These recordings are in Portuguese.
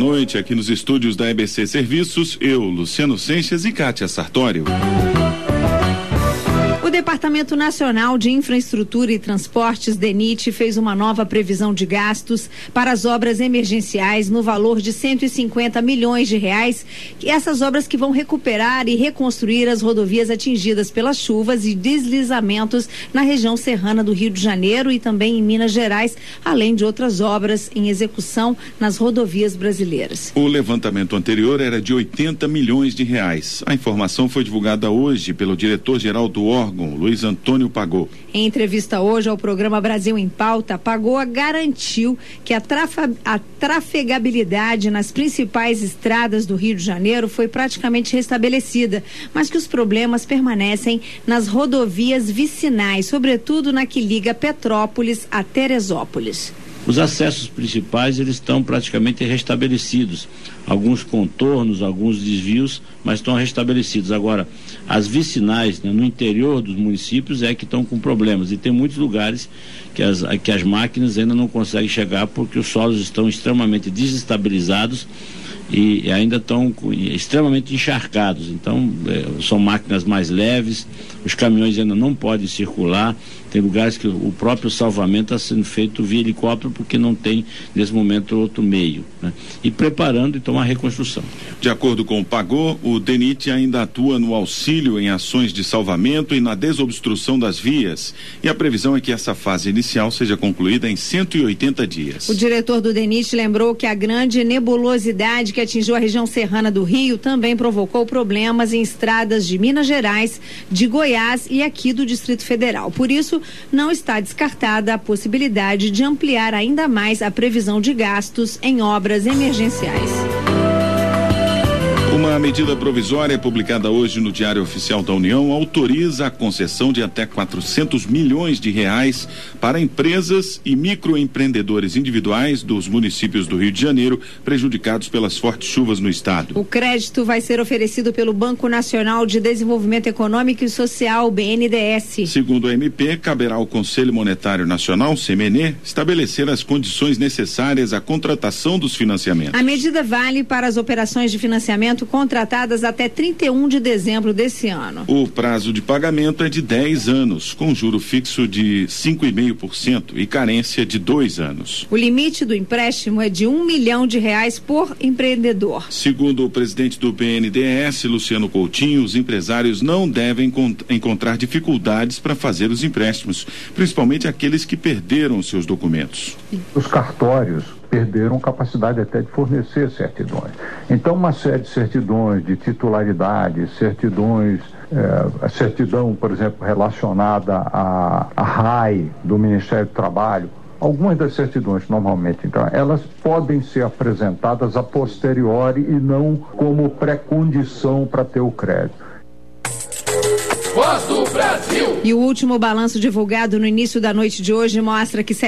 noite aqui nos estúdios da EBC Serviços, eu, Luciano Seixas e Kátia Sartório. O Departamento Nacional de Infraestrutura e Transportes, DENIT, fez uma nova previsão de gastos para as obras emergenciais no valor de 150 milhões de reais, e essas obras que vão recuperar e reconstruir as rodovias atingidas pelas chuvas e deslizamentos na região serrana do Rio de Janeiro e também em Minas Gerais, além de outras obras em execução nas rodovias brasileiras. O levantamento anterior era de 80 milhões de reais. A informação foi divulgada hoje pelo diretor-geral do órgão, Luiz Antônio Pagô. Em entrevista hoje ao programa Brasil em Pauta, Pagô garantiu que a trafegabilidade nas principais estradas do Rio de Janeiro foi praticamente restabelecida, mas que os problemas permanecem nas rodovias vicinais, sobretudo na que liga Petrópolis a Teresópolis. Os acessos principais, eles estão praticamente restabelecidos. Alguns contornos, alguns desvios, mas estão restabelecidos. Agora, as vicinais, né, no interior dos municípios é que estão com problemas. E tem muitos lugares que as máquinas ainda não conseguem chegar porque os solos estão extremamente desestabilizados e ainda estão extremamente encharcados. Então, são máquinas mais leves, os caminhões ainda não podem circular. Tem lugares que o próprio salvamento está sendo feito via helicóptero porque não tem, nesse momento, outro meio, né? E preparando então a reconstrução. De acordo com o Pagô, o DENIT ainda atua no auxílio em ações de salvamento e na desobstrução das vias. E a previsão é que essa fase inicial seja concluída em 180 dias. O diretor do DENIT lembrou que a grande nebulosidade que atingiu a região serrana do Rio também provocou problemas em estradas de Minas Gerais, de Goiás e aqui do Distrito Federal. Por isso, não está descartada a possibilidade de ampliar ainda mais a previsão de gastos em obras emergenciais. Uma medida provisória publicada hoje no Diário Oficial da União autoriza a concessão de até 400 milhões de reais para empresas e microempreendedores individuais dos municípios do Rio de Janeiro prejudicados pelas fortes chuvas no estado. O crédito vai ser oferecido pelo Banco Nacional de Desenvolvimento Econômico e Social, BNDES. Segundo a MP, caberá ao Conselho Monetário Nacional, CMN, estabelecer as condições necessárias à contratação dos financiamentos. A medida vale para as operações de financiamento contratadas até 31 de dezembro desse ano. O prazo de pagamento é de 10 anos, com juro fixo de 5,5% e carência de 2 anos. O limite do empréstimo é de R$1 milhão por empreendedor. Segundo o presidente do BNDES, Luciano Coutinho, os empresários não devem encontrar dificuldades para fazer os empréstimos, principalmente aqueles que perderam seus documentos. Os cartórios perderam capacidade até de fornecer certidões. Então, uma série de certidões de titularidade, certidões, a certidão, por exemplo, relacionada à RAI do Ministério do Trabalho, algumas das certidões, normalmente, então, elas podem ser apresentadas a posteriori e não como pré-condição para ter o crédito. Voz do Brasil. E o último balanço divulgado no início da noite de hoje mostra que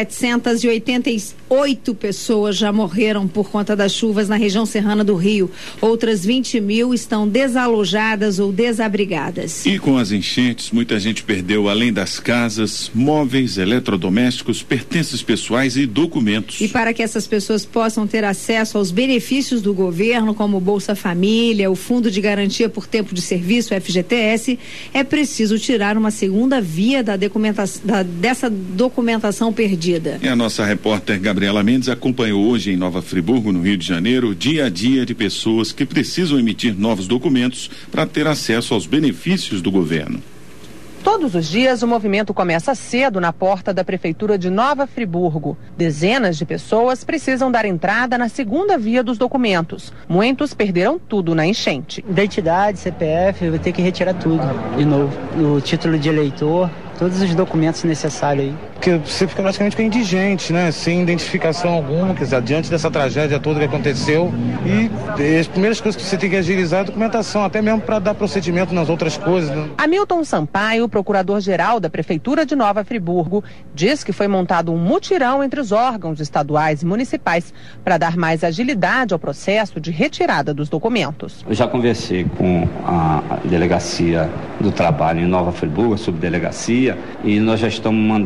788 pessoas já morreram por conta das chuvas na região serrana do Rio. Outras 20 mil estão desalojadas ou desabrigadas. E com as enchentes, muita gente perdeu, além das casas, móveis, eletrodomésticos, pertences pessoais e documentos. E para que essas pessoas possam ter acesso aos benefícios do governo, como o Bolsa Família, o Fundo de Garantia por Tempo de Serviço, FGTS, é preciso tirar uma segunda via dessa documentação perdida. E a nossa repórter Gabriela Mendes acompanhou hoje em Nova Friburgo, no Rio de Janeiro, o dia a dia de pessoas que precisam emitir novos documentos para ter acesso aos benefícios do governo. Todos os dias, o movimento começa cedo na porta da Prefeitura de Nova Friburgo. Dezenas de pessoas precisam dar entrada na segunda via dos documentos. Muitos perderam tudo na enchente. Identidade, CPF, eu vou ter que retirar tudo de novo. O título de eleitor, todos os documentos necessários aí. Porque você fica praticamente indigente, né? Sem identificação alguma, quer dizer, diante dessa tragédia toda que aconteceu. E as primeiras coisas que você tem que agilizar é a documentação, até mesmo para dar procedimento nas outras coisas, né? Hamilton Sampaio, procurador-geral da Prefeitura de Nova Friburgo, diz que foi montado um mutirão entre os órgãos estaduais e municipais para dar mais agilidade ao processo de retirada dos documentos. Eu já conversei com a Delegacia do Trabalho em Nova Friburgo, a subdelegacia, e nós já estamos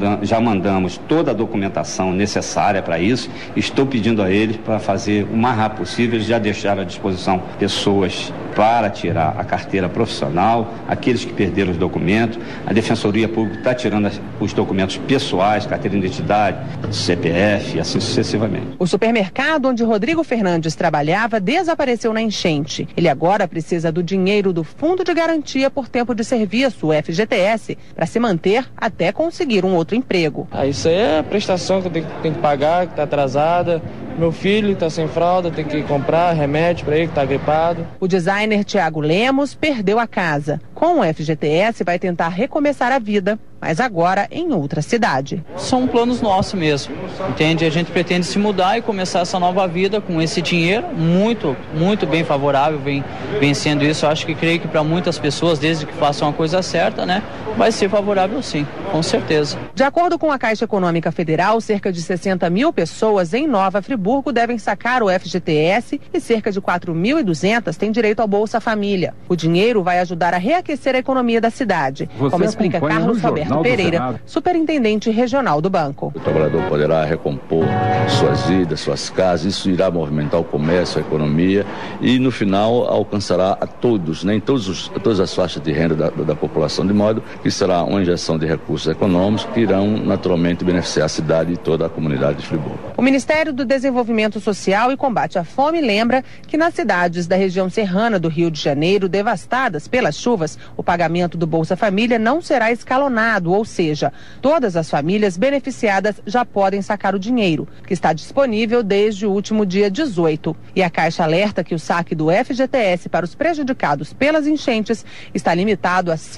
mandamos toda a documentação necessária para isso. Estou pedindo a eles para fazer o mais rápido possível, já deixar à disposição pessoas para tirar a carteira profissional, aqueles que perderam os documentos. A Defensoria Pública está tirando os documentos pessoais, carteira de identidade, CPF e assim sucessivamente. O supermercado onde Rodrigo Fernandes trabalhava desapareceu na enchente. Ele agora precisa do dinheiro do Fundo de Garantia por Tempo de Serviço, o FGTS, para se manter até conseguir um outro emprego. Isso aí é a prestação que eu tenho que pagar, que está atrasada. Meu filho está sem fralda, tem que comprar remédio para ele que está gripado. O designer Tiago Lemos perdeu a casa. Com o FGTS vai tentar recomeçar a vida, mas agora em outra cidade. São planos nossos mesmo, entende? A gente pretende se mudar e começar essa nova vida com esse dinheiro muito bem favorável, vem sendo isso. Eu acho que creio que para muitas pessoas, desde que façam a coisa certa, né, vai ser favorável sim, com certeza. De acordo com a Caixa Econômica Federal, cerca de 60 mil pessoas em Nova Friburgo devem sacar o FGTS e cerca de 4.200 têm direito ao Bolsa Família. O dinheiro vai ajudar a reaquecer a economia da cidade, como explica Carlos Roberto Pereira, superintendente regional do banco. O trabalhador poderá recompor suas vidas, suas casas, isso irá movimentar o comércio, a economia e no final alcançará a todos, né, em todas as faixas de renda da população, de modo que será uma injeção de recursos econômicos que irão naturalmente beneficiar a cidade e toda a comunidade de Friburgo. O Ministério do Desenvolvimento Social e Combate à Fome lembra que nas cidades da região serrana do Rio de Janeiro, devastadas pelas chuvas, o pagamento do Bolsa Família não será escalonado, ou seja, todas as famílias beneficiadas já podem sacar o dinheiro, que está disponível desde o último dia 18. E a Caixa alerta que o saque do FGTS para os prejudicados pelas enchentes está limitado a R$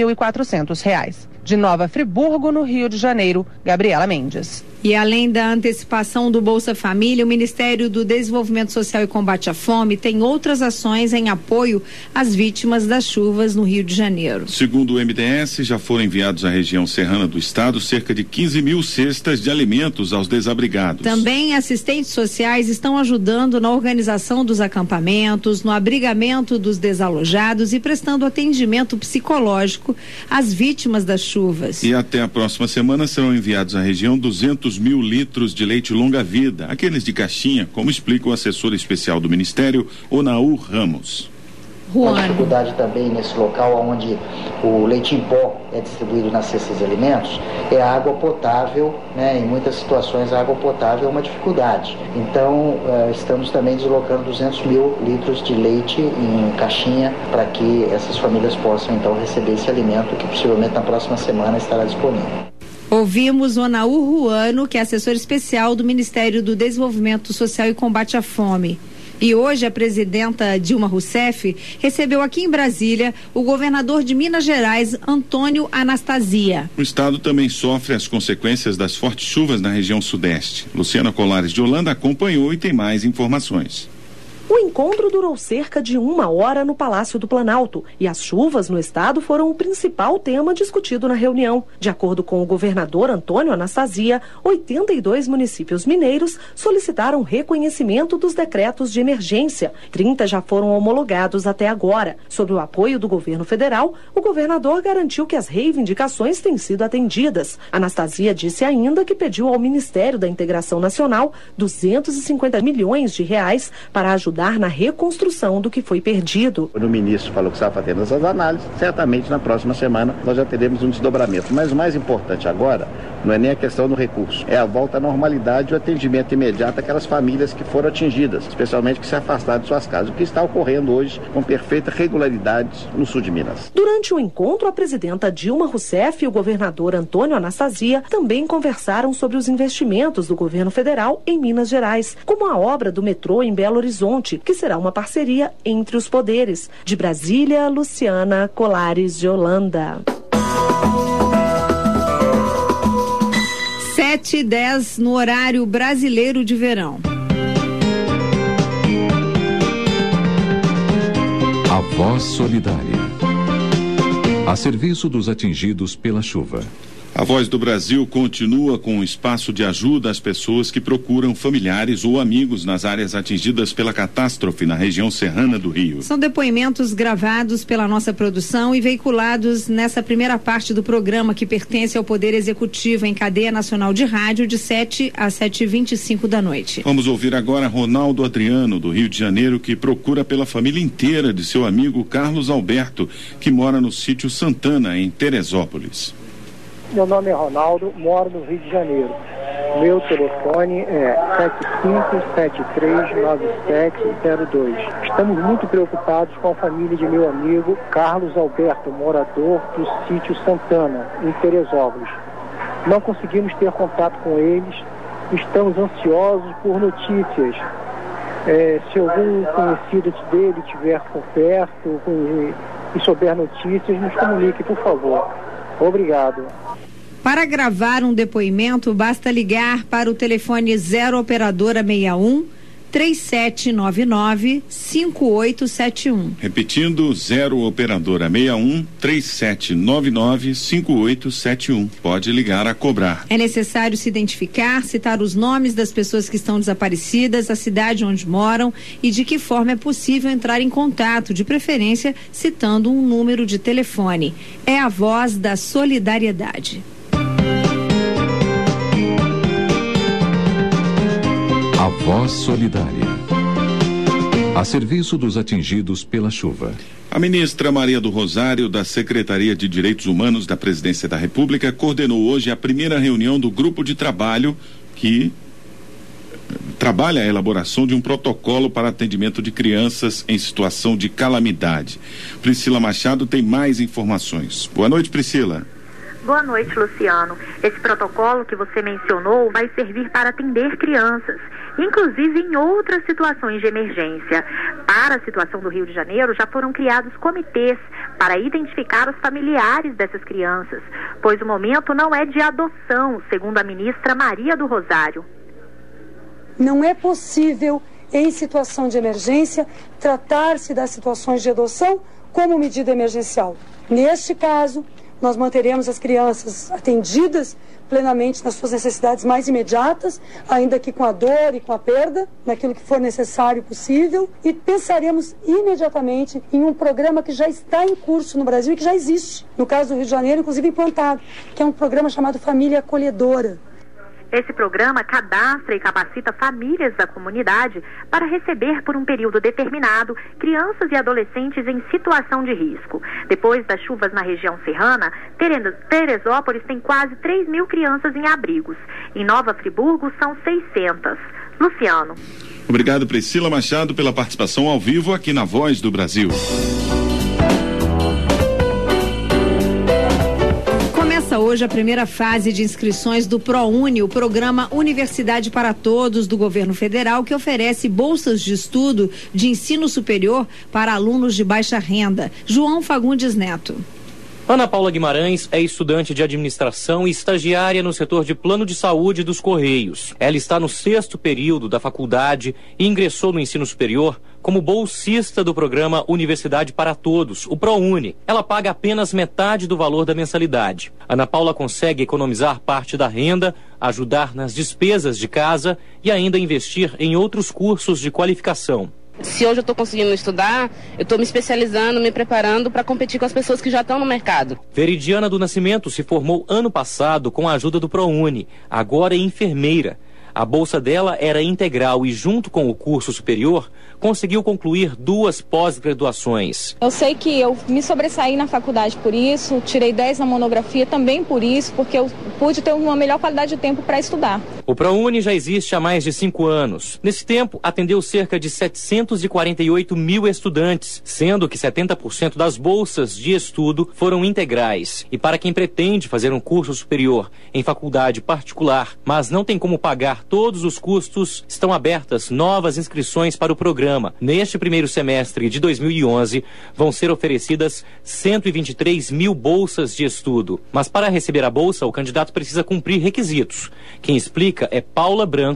5.400. De Nova Friburgo, no Rio de Janeiro, Gabriela Mendes. E além da antecipação do Bolsa Família, o Ministério do Desenvolvimento Social e Combate à Fome tem outras ações em apoio às vítimas das chuvas no Rio de Janeiro. Segundo o MDS, já foram enviados à região serrana do estado cerca de 15 mil cestas de alimentos aos desabrigados. Também assistentes sociais estão ajudando na organização dos acampamentos, no abrigamento dos desalojados e prestando atendimento psicológico às vítimas das chuvas. E até a próxima semana serão enviados à região 200 mil litros de leite longa-vida, aqueles de caixinha, como explica o assessor especial do Ministério, Onaú Ramos. Uma dificuldade também nesse local onde o leite em pó é distribuído nas cestas de alimentos é a água potável, né? Em muitas situações a água potável é uma dificuldade. Então estamos também deslocando 200 mil litros de leite em caixinha para que essas famílias possam então receber esse alimento que possivelmente na próxima semana estará disponível. Ouvimos Onaú Ruano, que é assessor especial do Ministério do Desenvolvimento Social e Combate à Fome. E hoje a presidenta Dilma Rousseff recebeu aqui em Brasília o governador de Minas Gerais, Antônio Anastasia. O estado também sofre as consequências das fortes chuvas na região sudeste. Luciana Colares de Holanda acompanhou e tem mais informações. O encontro durou cerca de 1 hora no Palácio do Planalto e as chuvas no estado foram o principal tema discutido na reunião. De acordo com o governador Antônio Anastasia, 82 municípios mineiros solicitaram reconhecimento dos decretos de emergência. 30 já foram homologados até agora. Sob o apoio do governo federal, o governador garantiu que as reivindicações têm sido atendidas. Anastasia disse ainda que pediu ao Ministério da Integração Nacional 250 milhões de reais para ajudar na reconstrução do que foi perdido. O ministro falou que estava fazendo essas análises, certamente na próxima semana nós já teremos um desdobramento. Mas o mais importante agora não é nem a questão do recurso, é a volta à normalidade e o atendimento imediato àquelas famílias que foram atingidas, especialmente que se afastaram de suas casas, o que está ocorrendo hoje com perfeita regularidade no sul de Minas. Durante o encontro, a presidenta Dilma Rousseff e o governador Antônio Anastasia também conversaram sobre os investimentos do governo federal em Minas Gerais, como a obra do metrô em Belo Horizonte, que será uma parceria entre os poderes. De Brasília, Luciana Colares de Holanda. 7h10 no horário brasileiro de verão. A voz solidária. A serviço dos atingidos pela chuva. A Voz do Brasil continua com um espaço de ajuda às pessoas que procuram familiares ou amigos nas áreas atingidas pela catástrofe na região serrana do Rio. São depoimentos gravados pela nossa produção e veiculados nessa primeira parte do programa que pertence ao Poder Executivo em cadeia nacional de rádio de 7 às 7h25 da noite. Vamos ouvir agora Ronaldo Adriano, do Rio de Janeiro, que procura pela família inteira de seu amigo Carlos Alberto, que mora no sítio Santana, em Teresópolis. Meu nome é Ronaldo, moro no Rio de Janeiro. Meu telefone é 75739702. Estamos muito preocupados com a família de meu amigo Carlos Alberto, morador do sítio Santana, em Teresópolis. Não conseguimos ter contato com eles, estamos ansiosos por notícias. Se algum conhecido dele estiver por perto e souber notícias, nos comunique, por favor. Obrigado. Para gravar um depoimento, basta ligar para o telefone 0 operadora 61 3799 5871. Repetindo, 0 operadora 61 3799 5871. Pode ligar a cobrar. É necessário se identificar, citar os nomes das pessoas que estão desaparecidas, a cidade onde moram e de que forma é possível entrar em contato, de preferência citando um número de telefone. É a Voz da Solidariedade. A Voz Solidária. A serviço dos atingidos pela chuva. A ministra Maria do Rosário, da Secretaria de Direitos Humanos da Presidência da República, coordenou hoje a primeira reunião do grupo de trabalho que trabalha a elaboração de um protocolo para atendimento de crianças em situação de calamidade. Priscila Machado tem mais informações. Boa noite, Priscila. Boa noite, Luciano. Esse protocolo que você mencionou vai servir para atender crianças, inclusive em outras situações de emergência. Para a situação do Rio de Janeiro, já foram criados comitês para identificar os familiares dessas crianças, pois o momento não é de adoção, segundo a ministra Maria do Rosário. Não é possível, em situação de emergência, tratar-se das situações de adoção como medida emergencial. Neste caso, nós manteremos as crianças atendidas plenamente nas suas necessidades mais imediatas, ainda que com a dor e com a perda, naquilo que for necessário e possível, e pensaremos imediatamente em um programa que já está em curso no Brasil e que já existe, no caso do Rio de Janeiro, inclusive implantado, que é um programa chamado Família Acolhedora. Esse programa cadastra e capacita famílias da comunidade para receber por um período determinado crianças e adolescentes em situação de risco. Depois das chuvas na região serrana, Teresópolis tem quase 3.000 crianças em abrigos. Em Nova Friburgo são 600. Luciano. Obrigado, Priscila Machado, pela participação ao vivo aqui na Voz do Brasil. Hoje a primeira fase de inscrições do ProUni, o programa Universidade para Todos do governo federal, que oferece bolsas de estudo de ensino superior para alunos de baixa renda. João Fagundes Neto. Ana Paula Guimarães é estudante de administração e estagiária no setor de plano de saúde dos Correios. Ela está no 6º período da faculdade e ingressou no ensino superior como bolsista do programa Universidade para Todos, o ProUni. Ela paga apenas metade do valor da mensalidade. Ana Paula consegue economizar parte da renda, ajudar nas despesas de casa e ainda investir em outros cursos de qualificação. Se hoje eu estou conseguindo estudar, eu estou me especializando, me preparando para competir com as pessoas que já estão no mercado. Veridiana do Nascimento se formou ano passado com a ajuda do ProUni, agora é enfermeira. A bolsa dela era integral e, junto com o curso superior, conseguiu concluir 2 pós-graduações. Eu sei que eu me sobressaí na faculdade por isso, tirei 10 na monografia também por isso, porque eu pude ter uma melhor qualidade de tempo para estudar. O ProUni já existe há mais de 5 anos. Nesse tempo, atendeu cerca de 748 mil estudantes, sendo que 70% das bolsas de estudo foram integrais. E para quem pretende fazer um curso superior em faculdade particular, mas não tem como pagar todos os custos, estão abertas novas inscrições para o programa. Neste primeiro semestre de 2011, vão ser oferecidas 123 mil bolsas de estudo. Mas para receber a bolsa, o candidato precisa cumprir requisitos. Quem explica é Paula Branco,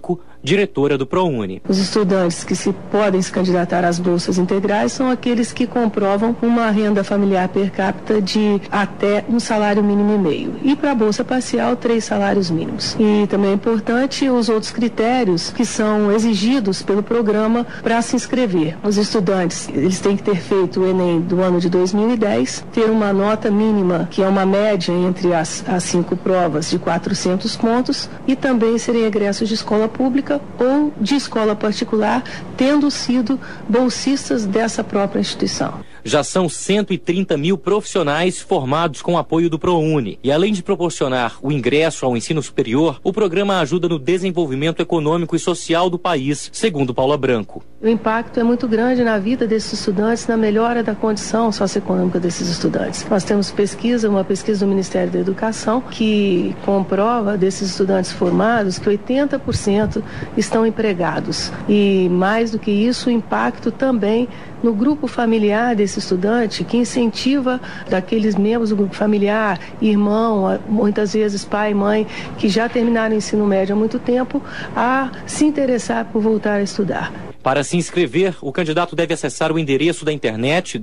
diretora do ProUni. Os estudantes que podem se candidatar às bolsas integrais são aqueles que comprovam uma renda familiar per capita de até um salário mínimo e meio. E para a bolsa parcial, 3 salários mínimos. E também é importante os outros critérios que são exigidos pelo programa para se inscrever. Os estudantes, eles têm que ter feito o Enem do ano de 2010, ter uma nota mínima, que é uma média entre as 5 provas de 400 pontos, e também serem egressos de escola pública ou de escola particular, tendo sido bolsistas dessa própria instituição. Já são 130 mil profissionais formados com apoio do ProUni. E além de proporcionar o ingresso ao ensino superior, o programa ajuda no desenvolvimento econômico e social do país, segundo Paula Branco. O impacto é muito grande na vida desses estudantes, na melhora da condição socioeconômica desses estudantes. Nós temos uma pesquisa do Ministério da Educação, que comprova desses estudantes formados que 80% estão empregados. E mais do que isso, o impacto também no grupo familiar desse estudante, que incentiva daqueles membros do grupo familiar, irmão, muitas vezes pai e mãe, que já terminaram o ensino médio há muito tempo, a se interessar por voltar a estudar. Para se inscrever, o candidato deve acessar o endereço da internet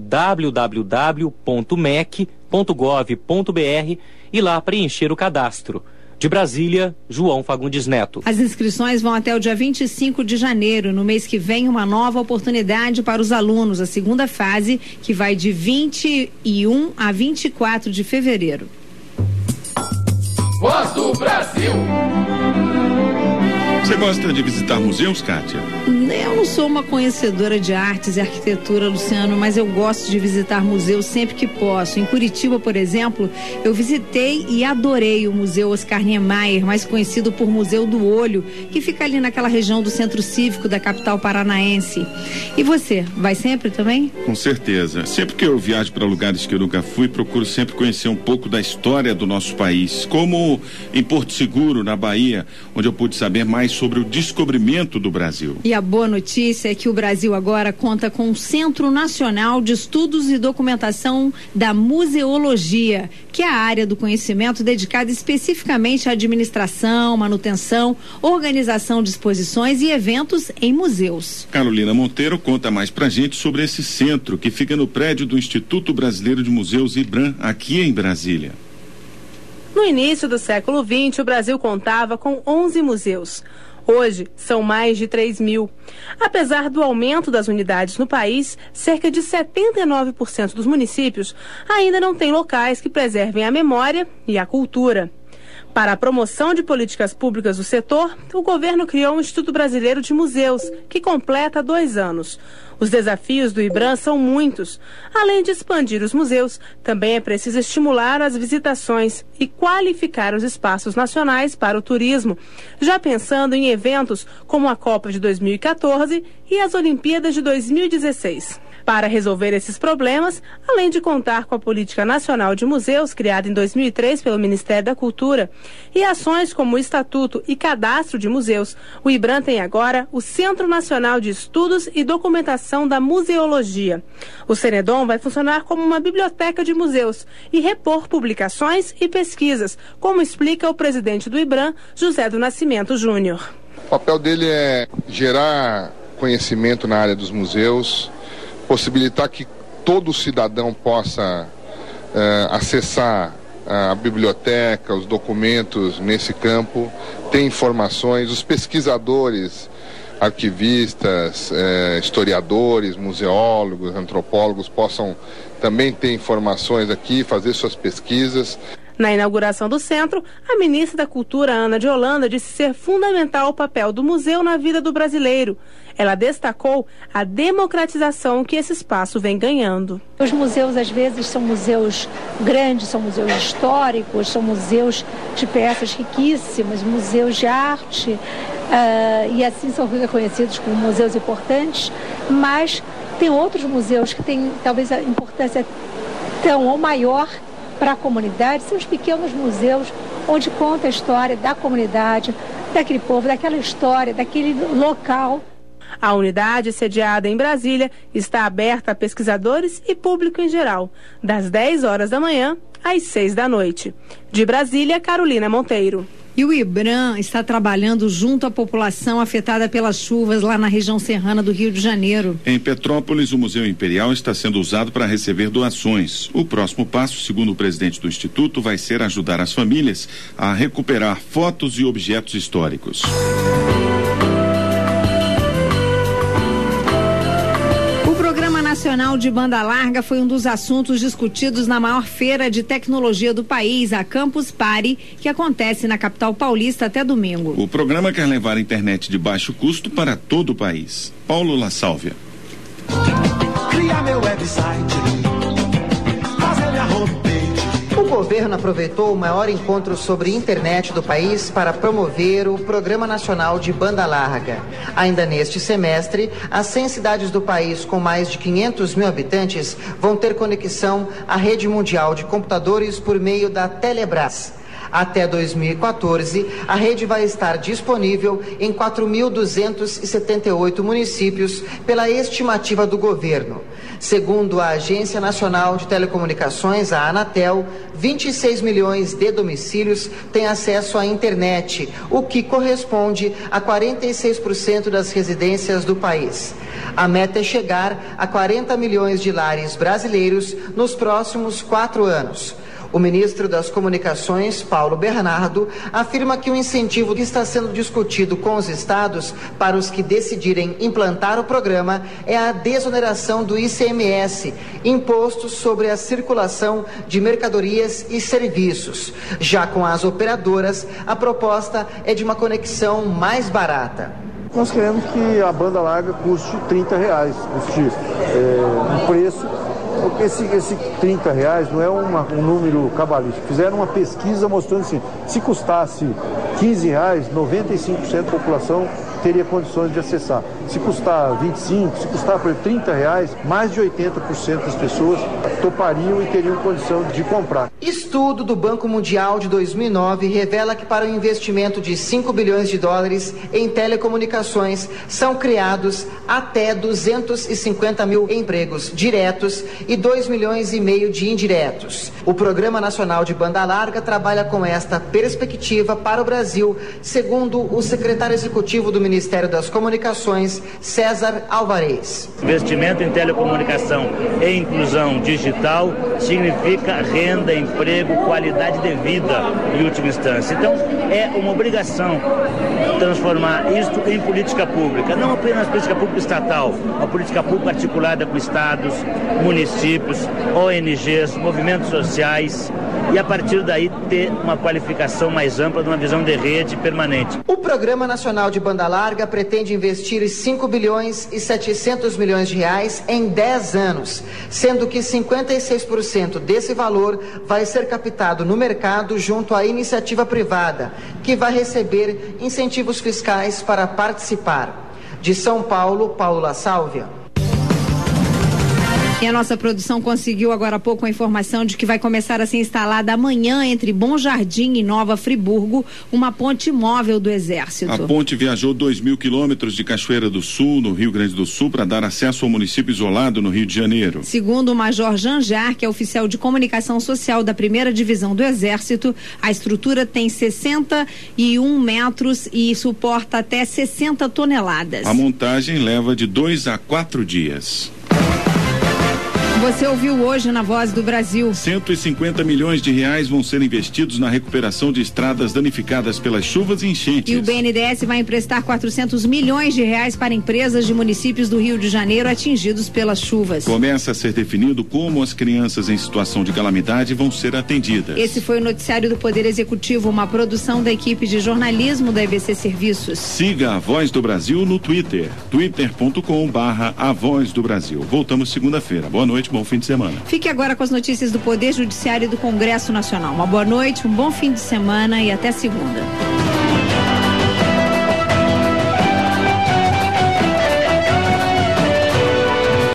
www.mec.gov.br e lá preencher o cadastro. De Brasília, João Fagundes Neto. As inscrições vão até o dia 25 de janeiro. No mês que vem, uma nova oportunidade para os alunos, a segunda fase, que vai de 21 a 24 de fevereiro. Voz do Brasil. Você gosta de visitar museus, Kátia? Eu não sou uma conhecedora de artes e arquitetura, Luciano, mas eu gosto de visitar museus sempre que posso. Em Curitiba, por exemplo, eu visitei e adorei o Museu Oscar Niemeyer, mais conhecido por Museu do Olho, que fica ali naquela região do Centro Cívico da capital paranaense. E você, vai sempre também? Com certeza. Sempre que eu viajo para lugares que eu nunca fui, procuro sempre conhecer um pouco da história do nosso país. Como em Porto Seguro, na Bahia, onde eu pude saber mais sobre o descobrimento do Brasil. E a boa notícia é que o Brasil agora conta com o Centro Nacional de Estudos e Documentação da Museologia, que é a área do conhecimento dedicada especificamente à administração, manutenção, organização de exposições e eventos em museus. Carolina Monteiro conta mais pra gente sobre esse centro, que fica no prédio do Instituto Brasileiro de Museus IBRAM, aqui em Brasília. No início do século XX, o Brasil contava com 11 museus. Hoje, são mais de 3.000. Apesar do aumento das unidades no país, cerca de 79% dos municípios ainda não têm locais que preservem a memória e a cultura. Para a promoção de políticas públicas do setor, o governo criou o Instituto Brasileiro de Museus, que completa 2 anos. Os desafios do IBRAM são muitos. Além de expandir os museus, também é preciso estimular as visitações e qualificar os espaços nacionais para o turismo, já pensando em eventos como a Copa de 2014 e as Olimpíadas de 2016. Para resolver esses problemas, além de contar com a Política Nacional de Museus, criada em 2003 pelo Ministério da Cultura, e ações como o Estatuto e Cadastro de Museus, o IBRAM tem agora o Centro Nacional de Estudos e Documentação da Museologia. O Cenedom vai funcionar como uma biblioteca de museus e repor publicações e pesquisas, como explica o presidente do IBRAM, José do Nascimento Júnior. O papel dele é gerar conhecimento na área dos museus, possibilitar que todo cidadão possa acessar a biblioteca, os documentos nesse campo, ter informações, os pesquisadores, arquivistas, historiadores, museólogos, antropólogos possam também ter informações aqui, fazer suas pesquisas. Na inauguração do centro, a ministra da Cultura, Ana de Holanda, disse ser fundamental o papel do museu na vida do brasileiro. Ela destacou a democratização que esse espaço vem ganhando. Os museus, às vezes, são museus grandes, são museus históricos, são museus de peças riquíssimas, museus de arte, e assim são reconhecidos como museus importantes, mas tem outros museus que têm talvez a importância tão ou maior para a comunidade, são os pequenos museus onde conta a história da comunidade, daquele povo, daquela história, daquele local. A unidade, sediada em Brasília, está aberta a pesquisadores e público em geral, das 10 horas da manhã às 6 da noite. De Brasília, Carolina Monteiro. E o IBRAM está trabalhando junto à população afetada pelas chuvas lá na região serrana do Rio de Janeiro. Em Petrópolis, o Museu Imperial está sendo usado para receber doações. O próximo passo, segundo o presidente do Instituto, vai ser ajudar as famílias a recuperar fotos e objetos históricos. O Programa Nacional de Banda Larga foi um dos assuntos discutidos na maior feira de tecnologia do país, a Campus Party, que acontece na capital paulista até domingo. O programa quer levar a internet de baixo custo para todo o país. Paulo La Sálvia. Criar meu website, fazer minha homepage. O governo aproveitou o maior encontro sobre internet do país para promover o Programa Nacional de Banda Larga. Ainda neste semestre, as 100 cidades do país com mais de 500 mil habitantes vão ter conexão à rede mundial de computadores por meio da Telebrás. Até 2014, a rede vai estar disponível em 4.278 municípios pela estimativa do governo. Segundo a Agência Nacional de Telecomunicações, a Anatel, 26 milhões de domicílios têm acesso à internet, o que corresponde a 46% das residências do país. A meta é chegar a 40 milhões de lares brasileiros nos próximos 4 anos. O ministro das Comunicações, Paulo Bernardo, afirma que o incentivo que está sendo discutido com os estados para os que decidirem implantar o programa é a desoneração do ICMS, imposto sobre a circulação de mercadorias e serviços. Já com as operadoras, a proposta é de uma conexão mais barata. Nós queremos que a banda larga custe R$30, custe um preço. Porque esse R$30 não é um número cabalístico. Fizeram uma pesquisa mostrando assim, se custasse R$15, 95% da população teria condições de acessar. Se custar 25, se custar por R$30, mais de 80% das pessoas topariam e teriam condição de comprar. Estudo do Banco Mundial de 2009 revela que para o investimento de 5 bilhões de dólares em telecomunicações são criados até 250 mil empregos diretos e 2,5 milhões de indiretos. O Programa Nacional de Banda Larga trabalha com esta perspectiva para o Brasil, segundo o secretário executivo do Ministério das Comunicações, César Alvarez. Investimento em telecomunicação e inclusão digital significa renda, emprego, qualidade de vida em última instância. Então, é uma obrigação transformar isto em política pública, não apenas política pública estatal, a política pública articulada com estados, municípios, ONGs, movimentos sociais e a partir daí ter uma qualificação mais ampla de uma visão de rede permanente. O Programa Nacional de Banda Larga pretende investir 5 bilhões e 700 milhões de reais em 10 anos, sendo que 56% desse valor vai ser captado no mercado junto à iniciativa privada, que vai receber incentivos fiscais para participar. De São Paulo, Paulo La Sálvia. E a nossa produção conseguiu agora há pouco a informação de que vai começar a ser instalada amanhã entre Bom Jardim e Nova Friburgo uma ponte móvel do Exército. A ponte viajou 2.000 quilômetros de Cachoeira do Sul, no Rio Grande do Sul, para dar acesso ao município isolado no Rio de Janeiro. Segundo o Major Janjar, que é oficial de comunicação social da 1ª Divisão do Exército, a estrutura tem 61 metros e suporta até 60 toneladas. A montagem leva de 2 a 4 dias. Você ouviu hoje na Voz do Brasil. 150 milhões de reais vão ser investidos na recuperação de estradas danificadas pelas chuvas e enchentes. E o BNDES vai emprestar 400 milhões de reais para empresas de municípios do Rio de Janeiro atingidos pelas chuvas. Começa a ser definido como as crianças em situação de calamidade vão ser atendidas. Esse foi o noticiário do Poder Executivo, uma produção da equipe de jornalismo da EBC Serviços. Siga a Voz do Brasil no Twitter, twitter.com/A Voz do Brasil. Voltamos segunda-feira. Boa noite. Bom fim de semana. Fique agora com as notícias do Poder Judiciário e do Congresso Nacional. Uma boa noite, um bom fim de semana e até segunda.